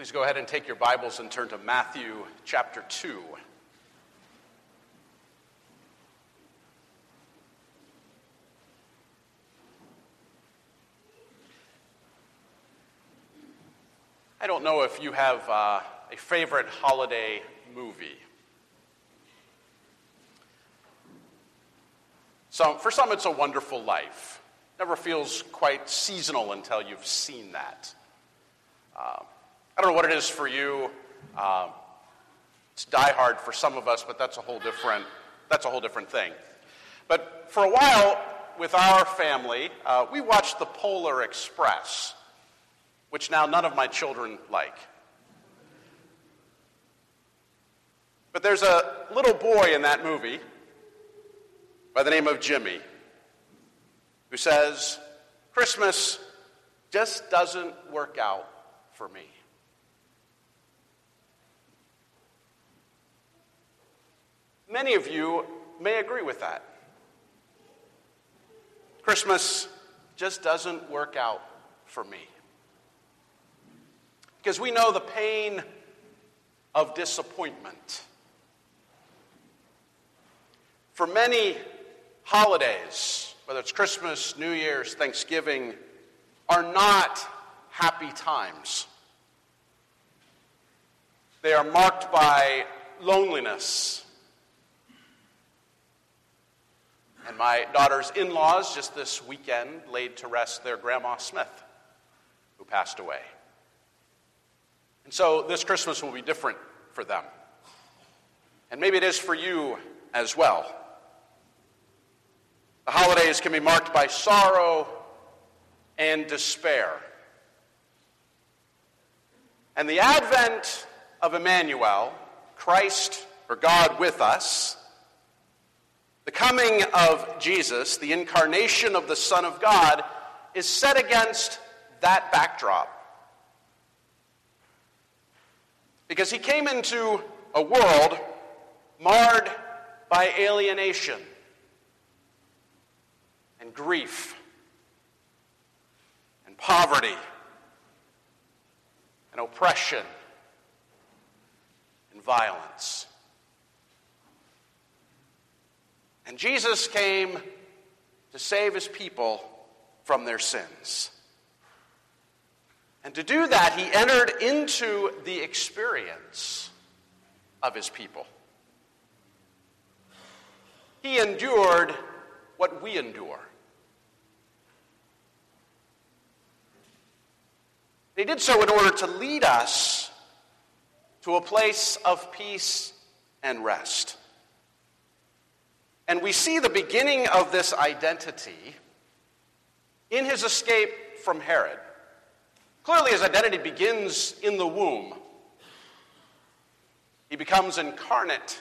Please go ahead and take your Bibles and turn to Matthew chapter 2. I don't know if you have a favorite holiday movie. For some, it's A Wonderful Life. Never feels quite seasonal until you've seen that. I don't know what it is for you. It's Die Hard for some of us, but that's a whole different thing. But for a while, with our family, we watched The Polar Express, which now none of my children like. But there's a little boy in that movie by the name of Jimmy who says, "Christmas just doesn't work out for me." Many of you may agree with that. Christmas just doesn't work out for me. Because we know the pain of disappointment. For many holidays, whether it's Christmas, New Year's, Thanksgiving, are not happy times. They are marked by loneliness. And my daughter's in-laws just this weekend laid to rest their Grandma Smith, who passed away. And so this Christmas will be different for them. And maybe it is for you as well. The holidays can be marked by sorrow and despair. And the advent of Emmanuel, Christ or God with us, the coming of Jesus, the incarnation of the Son of God, is set against that backdrop. Because he came into a world marred by alienation and grief and poverty and oppression and violence. And Jesus came to save his people from their sins. And to do that, he entered into the experience of his people. He endured what we endure. He did so in order to lead us to a place of peace and rest. And we see the beginning of this identity in his escape from Herod. Clearly, his identity begins in the womb. He becomes incarnate.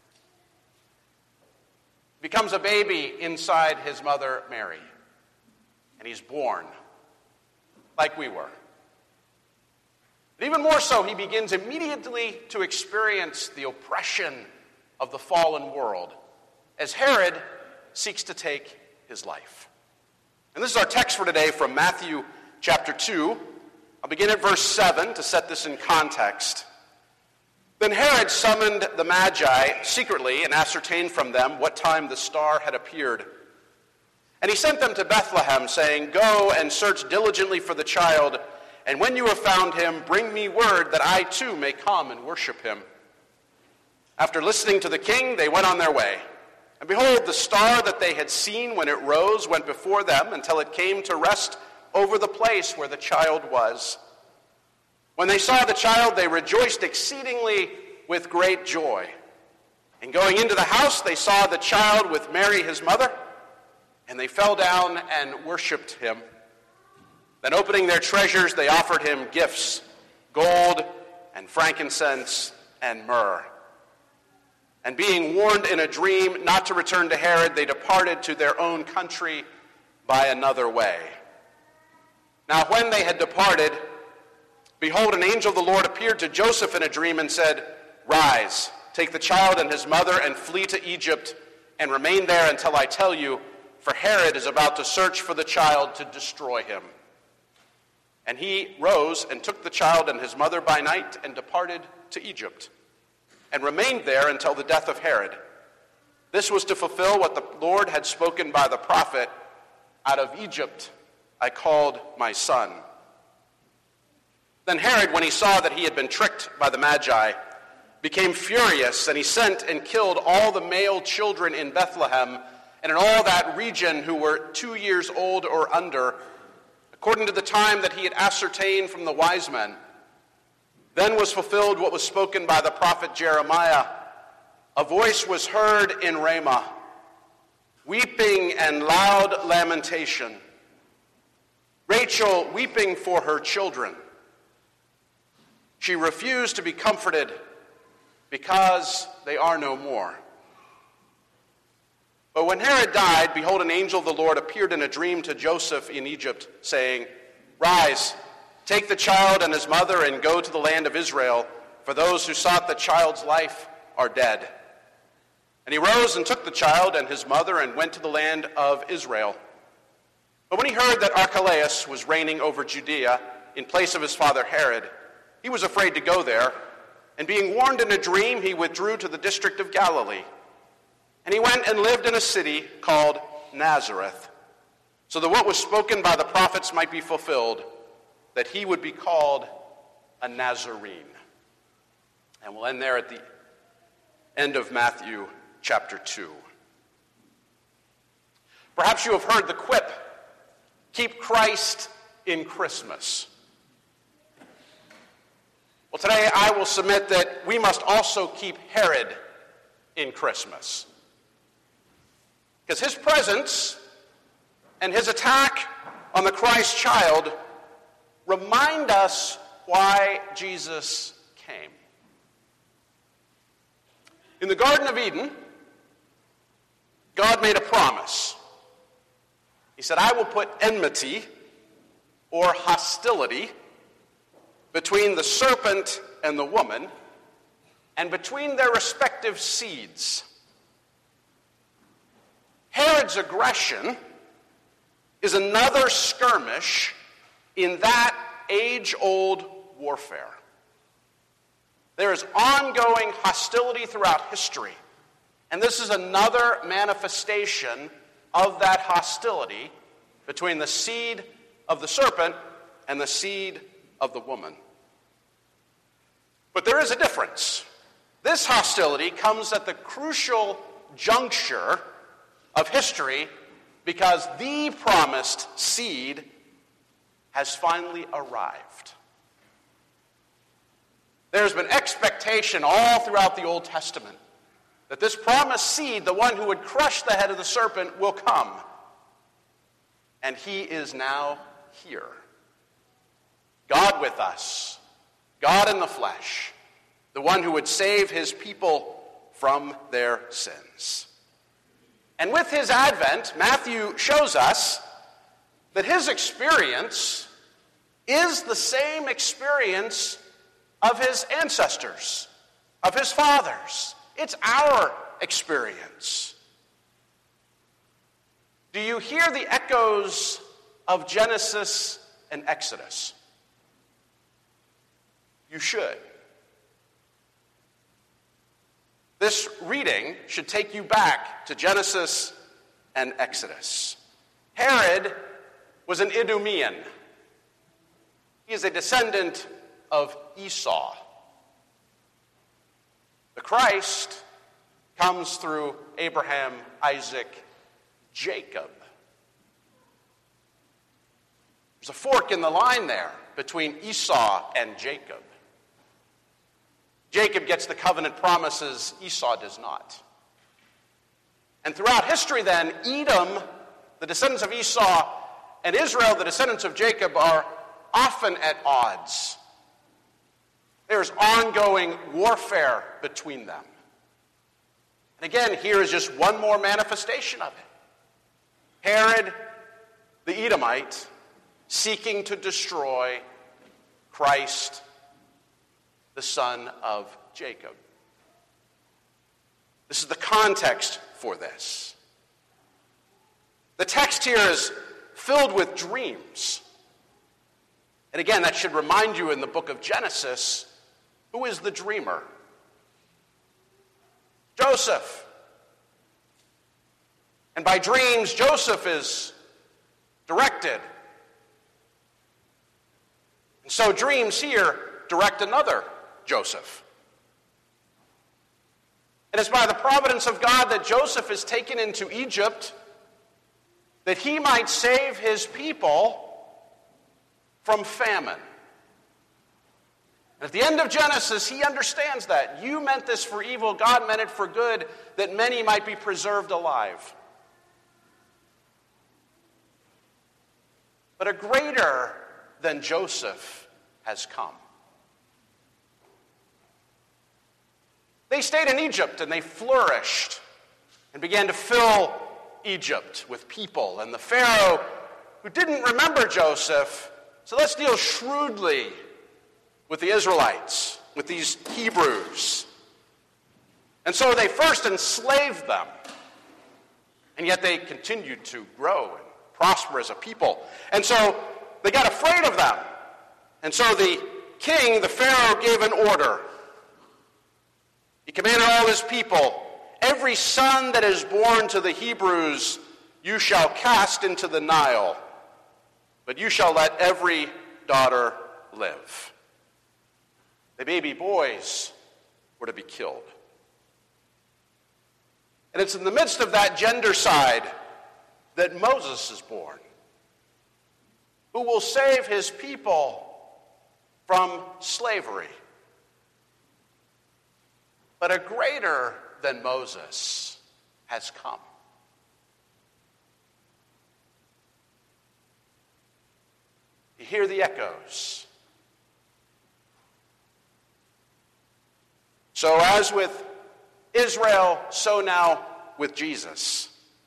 He becomes a baby inside his mother, Mary. And he's born, like we were. But even more so, he begins immediately to experience the oppression of the fallen world as Herod seeks to take his life. And this is our text for today from Matthew chapter 2. I'll begin at verse 7 to set this in context. Then Herod summoned the Magi secretly and ascertained from them what time the star had appeared. And he sent them to Bethlehem, saying, "Go and search diligently for the child, and when you have found him, bring me word that I too may come and worship him." After listening to the king, they went on their way. And behold, the star that they had seen when it rose went before them until it came to rest over the place where the child was. When they saw the child, they rejoiced exceedingly with great joy. And going into the house, they saw the child with Mary his mother, and they fell down and worshipped him. Then opening their treasures, they offered him gifts, gold and frankincense and myrrh. And being warned in a dream not to return to Herod, they departed to their own country by another way. Now when they had departed, behold, an angel of the Lord appeared to Joseph in a dream and said, "Rise, take the child and his mother and flee to Egypt and remain there until I tell you, for Herod is about to search for the child to destroy him." And he rose and took the child and his mother by night and departed to Egypt, and remained there until the death of Herod. This was to fulfill what the Lord had spoken by the prophet, "Out of Egypt I called my son." Then Herod, when he saw that he had been tricked by the Magi, became furious, and he sent and killed all the male children in Bethlehem and in all that region who were 2 years old or under, according to the time that he had ascertained from the wise men. Then was fulfilled what was spoken by the prophet Jeremiah. A voice was heard in Ramah, weeping and loud lamentation. Rachel weeping for her children. She refused to be comforted because they are no more. But when Herod died, behold, an angel of the Lord appeared in a dream to Joseph in Egypt, saying, "Rise, take the child and his mother and go to the land of Israel, for those who sought the child's life are dead." And he rose and took the child and his mother and went to the land of Israel. But when he heard that Archelaus was reigning over Judea in place of his father Herod, he was afraid to go there, and being warned in a dream, he withdrew to the district of Galilee. And he went and lived in a city called Nazareth, so that what was spoken by the prophets might be fulfilled, that he would be called a Nazarene. And we'll end there at the end of Matthew chapter 2. Perhaps you have heard the quip, "Keep Christ in Christmas." Well, today I will submit that we must also keep Herod in Christmas. Because his presence and his attack on the Christ child remind us why Jesus came. In the Garden of Eden, God made a promise. He said, "I will put enmity or hostility between the serpent and the woman, and between their respective seeds." Herod's aggression is another skirmish in that age-old warfare. There is ongoing hostility throughout history, and this is another manifestation of that hostility between the seed of the serpent and the seed of the woman. But there is a difference. This hostility comes at the crucial juncture of history because the promised seed has finally arrived. There's been expectation all throughout the Old Testament that this promised seed, the one who would crush the head of the serpent, will come. And he is now here. God with us, God in the flesh, the one who would save his people from their sins. And with his advent, Matthew shows us that his experience is the same experience of his ancestors, of his fathers. It's our experience. Do you hear the echoes of Genesis and Exodus? You should. This reading should take you back to Genesis and Exodus. Herod was an Idumean. He is a descendant of Esau. The Christ comes through Abraham, Isaac, Jacob. There's a fork in the line there between Esau and Jacob. Jacob gets the covenant promises, Esau does not. And throughout history then, Edom, the descendants of Esau, and Israel, the descendants of Jacob, are often at odds. There's ongoing warfare between them. And again, here is just one more manifestation of it. Herod, the Edomite, seeking to destroy Christ, the son of Jacob. This is the context for this. The text here is filled with dreams. And again, that should remind you in the book of Genesis, who is the dreamer? Joseph. And by dreams, Joseph is directed. And so dreams here direct another Joseph. And it's by the providence of God that Joseph is taken into Egypt that he might save his people from famine. And at the end of Genesis, he understands that. You meant this for evil, God meant it for good, that many might be preserved alive. But a greater than Joseph has come. They stayed in Egypt and they flourished and began to fill Egypt with people. And the Pharaoh, who didn't remember Joseph, so let's deal shrewdly with the Israelites, with these Hebrews. And so they first enslaved them, and yet they continued to grow and prosper as a people. And so they got afraid of them. And so the king, the Pharaoh, gave an order. He commanded all his people, every son that is born to the Hebrews you shall cast into the Nile, but you shall let every daughter live. The baby boys were to be killed. And it's in the midst of that gendercide that Moses is born, who will save his people from slavery. But a greater than Moses has come. You hear the echoes. So as with Israel, so now with Jesus.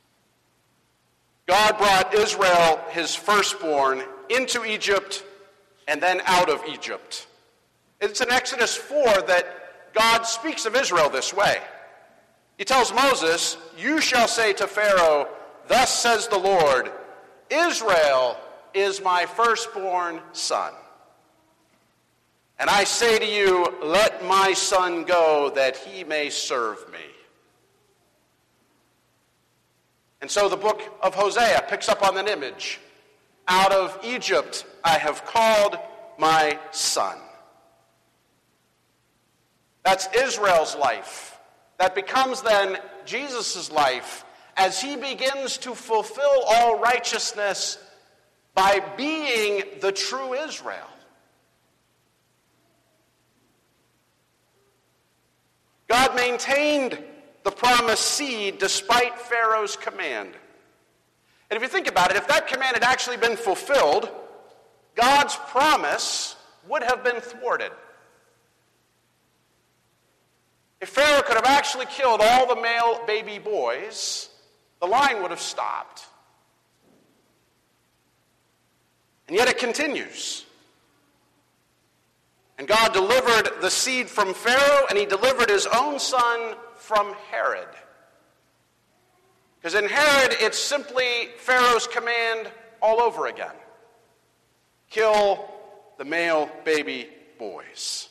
God brought Israel, his firstborn, into Egypt and then out of Egypt. It's in Exodus 4 that God speaks of Israel this way. He tells Moses, you shall say to Pharaoh, thus says the Lord, Israel is my firstborn son. And I say to you, let my son go that he may serve me. And so the book of Hosea picks up on that image. Out of Egypt I have called my son. That's Israel's life. That becomes then Jesus' life as he begins to fulfill all righteousness by being the true Israel. God maintained the promised seed despite Pharaoh's command. And if you think about it, if that command had actually been fulfilled, God's promise would have been thwarted. If Pharaoh could have actually killed all the male baby boys, the line would have stopped. And yet it continues. And God delivered the seed from Pharaoh, and he delivered his own son from Herod. Because in Herod, it's simply Pharaoh's command all over again. Kill the male baby boys.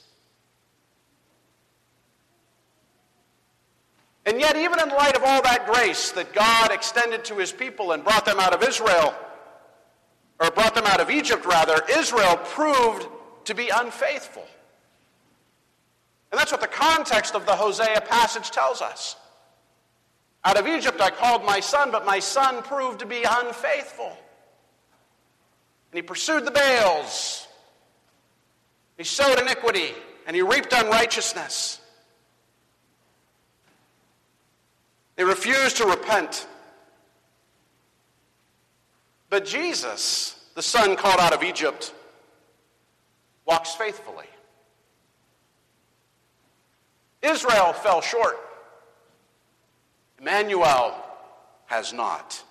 And yet, even in light of all that grace that God extended to his people and brought them out of Israel, or brought them out of Egypt rather, Israel proved to be unfaithful. And that's what the context of the Hosea passage tells us. Out of Egypt I called my son, but my son proved to be unfaithful. And he pursued the Baals. He sowed iniquity, and he reaped unrighteousness. They refused to repent. But Jesus, the son called out of Egypt, walks faithfully. Israel fell short. Emmanuel has not.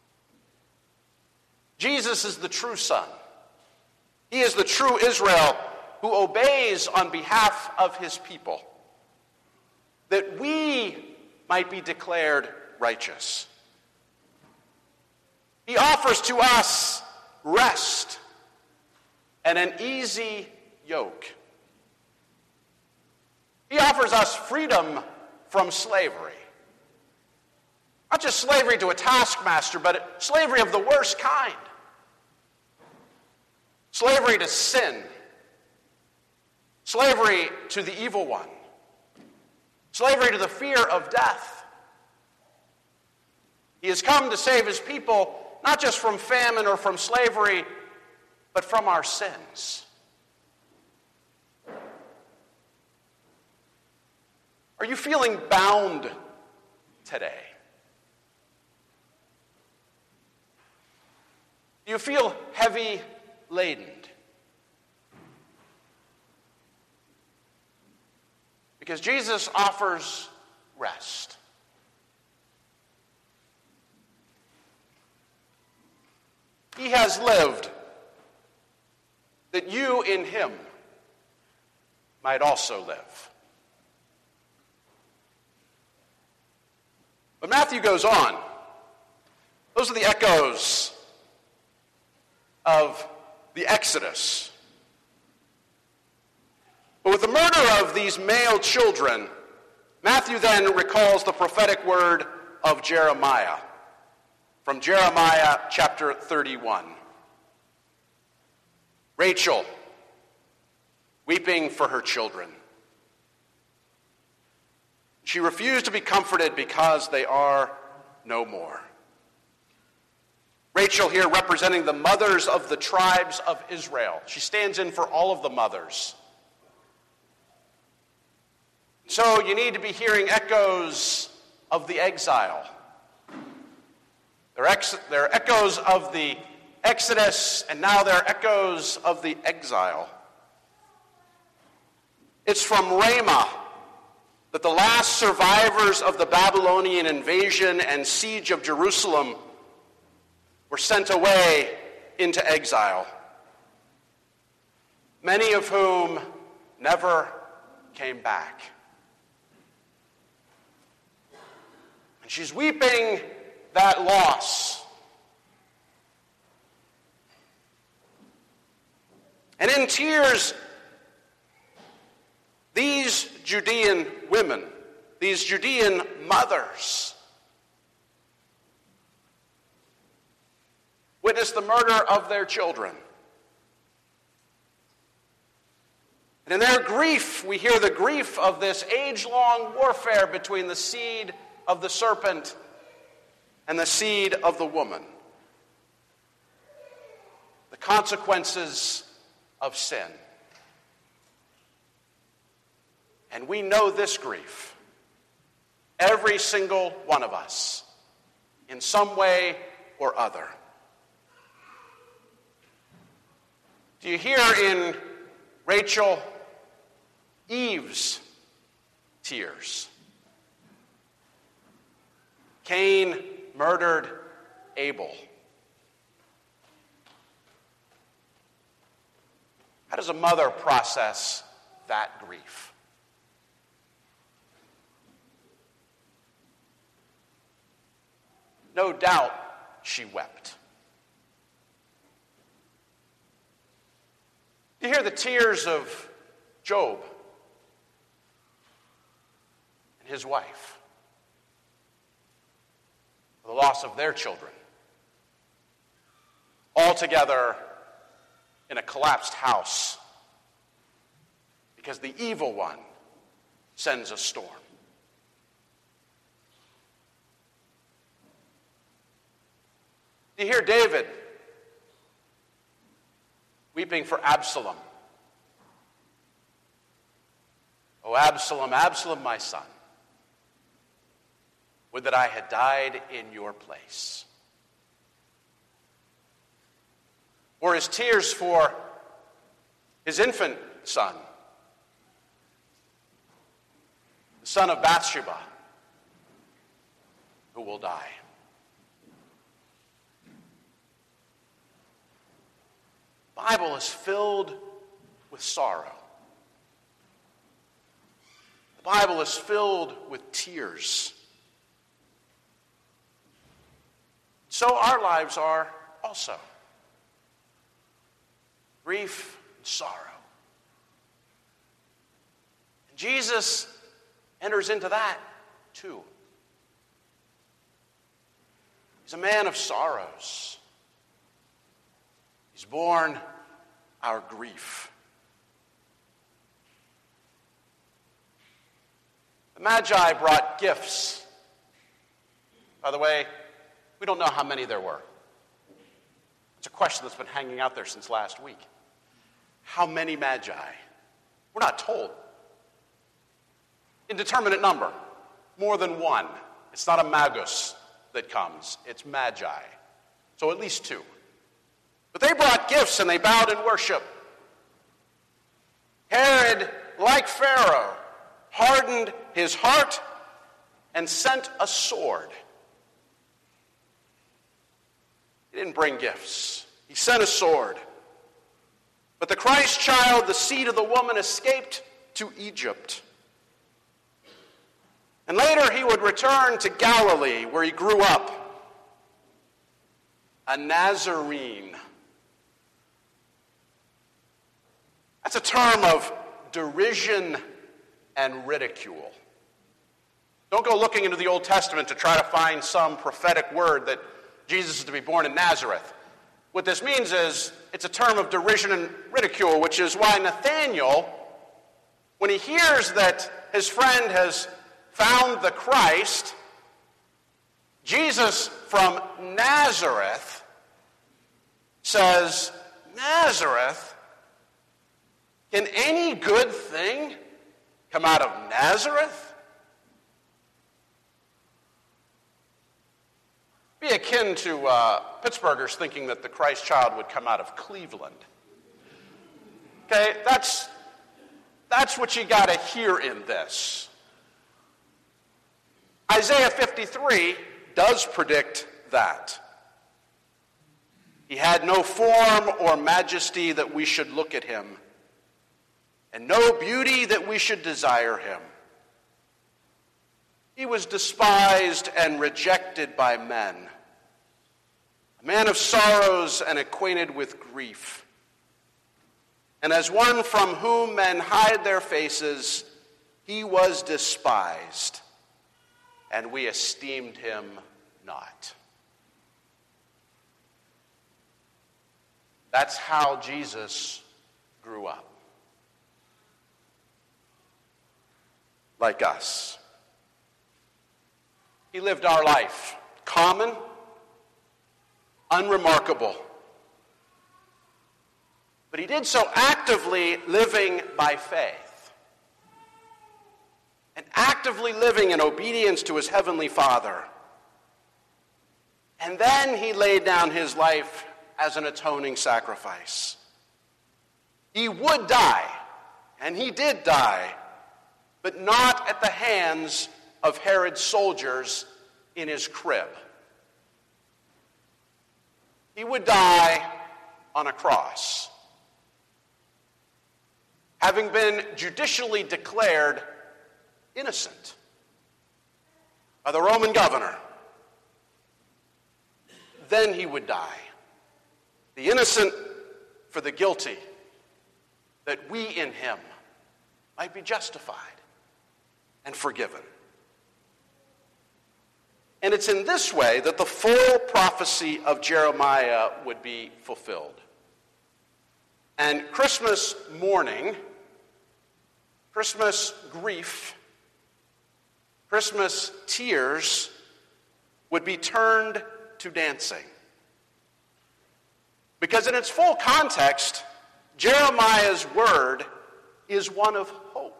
Jesus is the true son. He is the true Israel who obeys on behalf of his people, that we might be declared righteous. He offers to us rest and an easy yoke. He offers us freedom from slavery. Not just slavery to a taskmaster, but slavery of the worst kind. Slavery to sin. Slavery to the evil one. Slavery to the fear of death. He has come to save his people, not just from famine or from slavery, but from our sins. Are you feeling bound today? Do you feel heavy laden? Because Jesus offers rest. He has lived that you in him might also live. But Matthew goes on. Those are the echoes of the Exodus. But with the murder of these male children, Matthew then recalls the prophetic word of Jeremiah, from Jeremiah chapter 31. Rachel, weeping for her children. She refused to be comforted because they are no more. Rachel here representing the mothers of the tribes of Israel. She stands in for all of the mothers. So you need to be hearing echoes of the exile. There are echoes of the Exodus, and now there are echoes of the exile. It's from Ramah that the last survivors of the Babylonian invasion and siege of Jerusalem were sent away into exile, many of whom never came back. And she's weeping that loss. And in tears, these Judean women, these Judean mothers, witness the murder of their children. And in their grief, we hear the grief of this age-long warfare between the seed of the serpent and the seed of the woman. The consequences of sin. And we know this grief, every single one of us, in some way or other. Do you hear in Rachel Eve's tears? Cain murdered Abel. How does a mother process that grief? No doubt she wept. Do you hear the tears of Job and his wife? The loss of their children. All together in a collapsed house because the evil one sends a storm. You hear David weeping for Absalom. Oh, Absalom, Absalom, my son, would that I had died in your place. Or his tears for his infant son, the son of Bathsheba, who will die. The Bible is filled with sorrow. The Bible is filled with tears. So our lives are also. Grief and sorrow. And Jesus enters into that too. He's a man of sorrows. He's borne our grief. The Magi brought gifts. By the way, we don't know how many there were. It's a question that's been hanging out there since last week. How many Magi? We're not told. Indeterminate number. More than one. It's not a magus that comes. It's Magi. So at least two. But they brought gifts and they bowed in worship. Herod, like Pharaoh, hardened his heart and sent a sword. He didn't bring gifts. He sent a sword. But the Christ child, the seed of the woman, escaped to Egypt. And later he would return to Galilee, where he grew up. A Nazarene. That's a term of derision and ridicule. Don't go looking into the Old Testament to try to find some prophetic word that Jesus is to be born in Nazareth. What this means is it's a term of derision and ridicule, which is why Nathanael, when he hears that his friend has found the Christ, Jesus from Nazareth, says, Nazareth? Can any good thing come out of Nazareth? Be akin to Pittsburghers thinking that the Christ child would come out of Cleveland. Okay, that's what you got to hear in this. Isaiah 53 does predict that. He had no form or majesty that we should look at him, and no beauty that we should desire him. He was despised and rejected by men, a man of sorrows and acquainted with grief. And as one from whom men hide their faces, he was despised, and we esteemed him not. That's how Jesus grew up. Like us. He lived our life, common, unremarkable. But he did so actively living by faith. And actively living in obedience to his heavenly Father. And then he laid down his life as an atoning sacrifice. He would die, and he did die, but not at the hands of Herod's soldiers in his crib. He would die on a cross, having been judicially declared innocent by the Roman governor. Then he would die, the innocent for the guilty, that we in him might be justified and forgiven. And it's in this way that the full prophecy of Jeremiah would be fulfilled. And Christmas mourning, Christmas grief, Christmas tears would be turned to dancing. Because in its full context, Jeremiah's word is one of hope.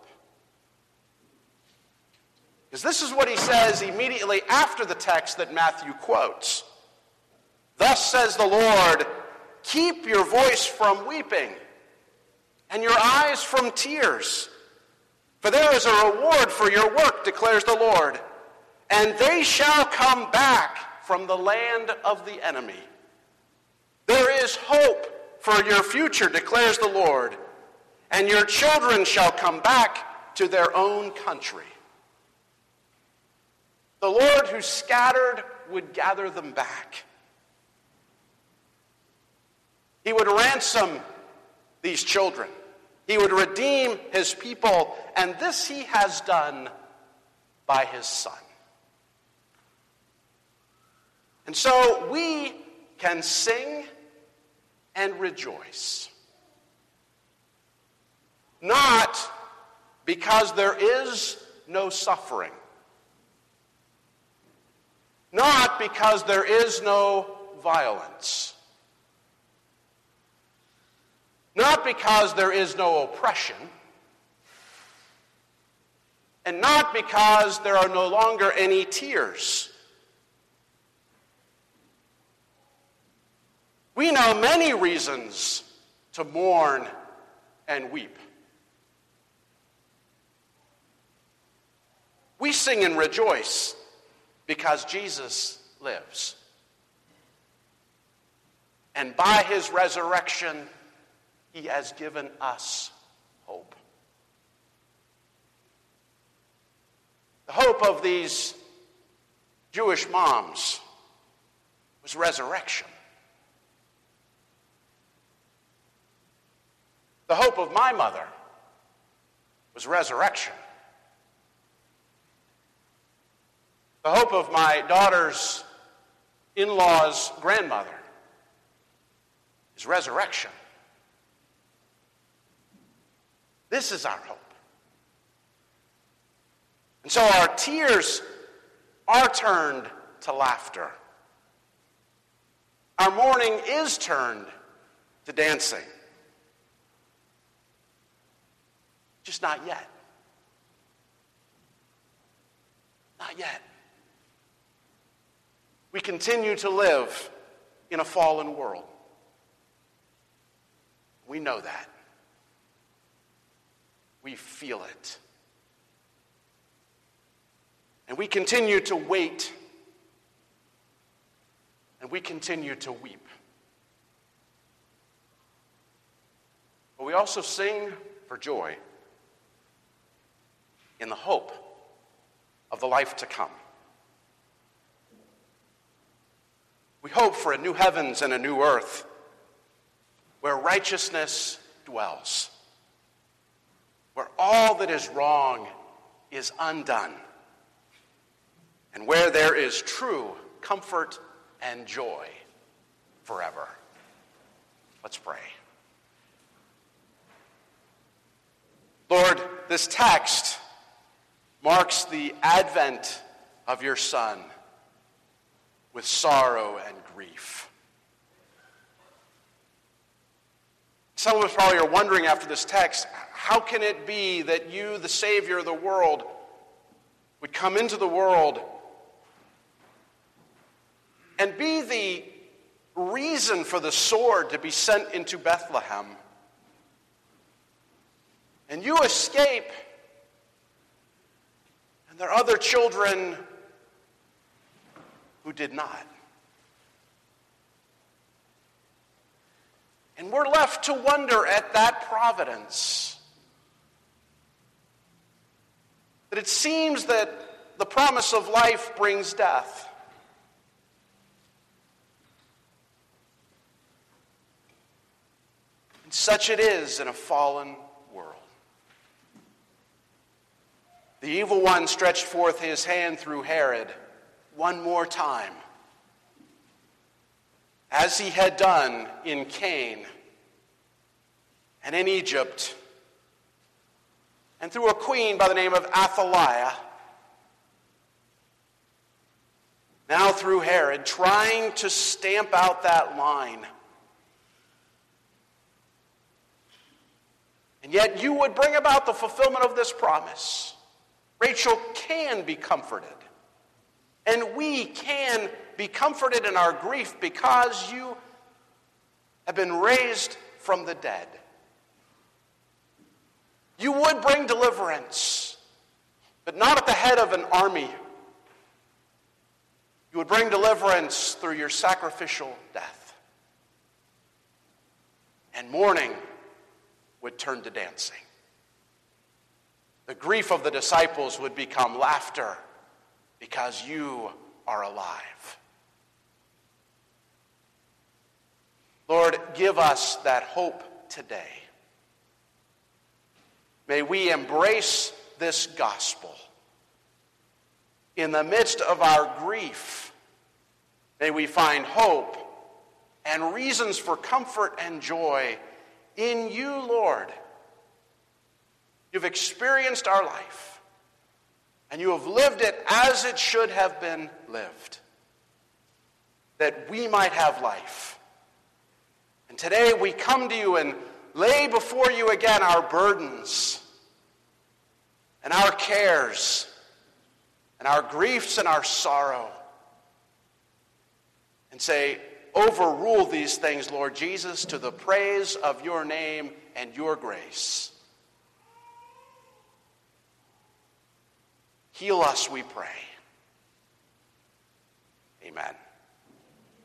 Because this is what he says immediately after the text that Matthew quotes. Thus says the Lord, keep your voice from weeping and your eyes from tears. For there is a reward for your work, declares the Lord. And they shall come back from the land of the enemy. There is hope for your future, declares the Lord. And your children shall come back to their own country. The Lord who scattered would gather them back. He would ransom these children. He would redeem his people, and this he has done by his Son. And so we can sing and rejoice. Not because there is no suffering. Not because there is no violence. Not because there is no oppression. And not because there are no longer any tears. We know many reasons to mourn and weep. We sing and rejoice because Jesus lives. And by his resurrection, he has given us hope. The hope of these Jewish moms was resurrection. The hope of my mother was resurrection. The hope of my daughter's in-law's grandmother is resurrection. This is our hope. And so our tears are turned to laughter. Our mourning is turned to dancing. Just not yet. Not yet. We continue to live in a fallen world. We know that. We feel it. And we continue to wait. And we continue to weep. But we also sing for joy in the hope of the life to come. We hope for a new heavens and a new earth where righteousness dwells, where all that is wrong is undone, and where there is true comfort and joy forever. Let's pray. Lord, this text marks the advent of your Son with sorrow and grief. Some of us probably are wondering after this text, how can it be that you, the Savior of the world, would come into the world and be the reason for the sword to be sent into Bethlehem? And you escape, and there are other children who did not. And we're left to wonder at that providence. That it seems that the promise of life brings death. And such it is in a fallen world. The evil one stretched forth his hand through Herod one more time, as he had done in Cain and in Egypt, and through a queen by the name of Athaliah, now through Herod, trying to stamp out that line. And yet you would bring about the fulfillment of this promise. Rachel can be comforted. And we can be comforted in our grief because you have been raised from the dead. You would bring deliverance, but not at the head of an army. You would bring deliverance through your sacrificial death. And mourning would turn to dancing. The grief of the disciples would become laughter because you are alive. Lord, give us that hope today. may we embrace this gospel. In the midst of our grief, may we find hope and reasons for comfort and joy in you, Lord. You've experienced our life, and you have lived it as it should have been lived, that we might have life. And today we come to you and lay before you again our burdens and our cares and our griefs and our sorrow, and say, overrule these things, Lord Jesus, to the praise of your name and your grace. Heal us, we pray. Amen.